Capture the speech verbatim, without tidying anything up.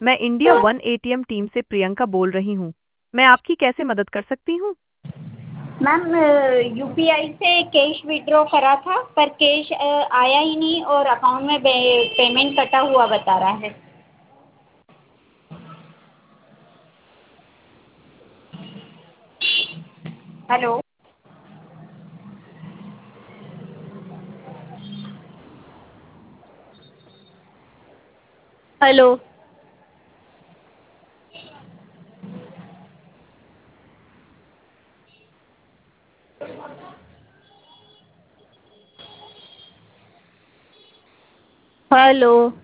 मैं India one ATM team से प्रियंका बोल रही हूँ। मैं आपकी कैसे मदद कर सकती हूँ? मैम, यूपीआई से कैश विड्रॉ करा था पर कैश आया ही नहीं और अकाउंट में पेमेंट कटा हुआ बता रहा है। हेलो। हेलो। हेलो।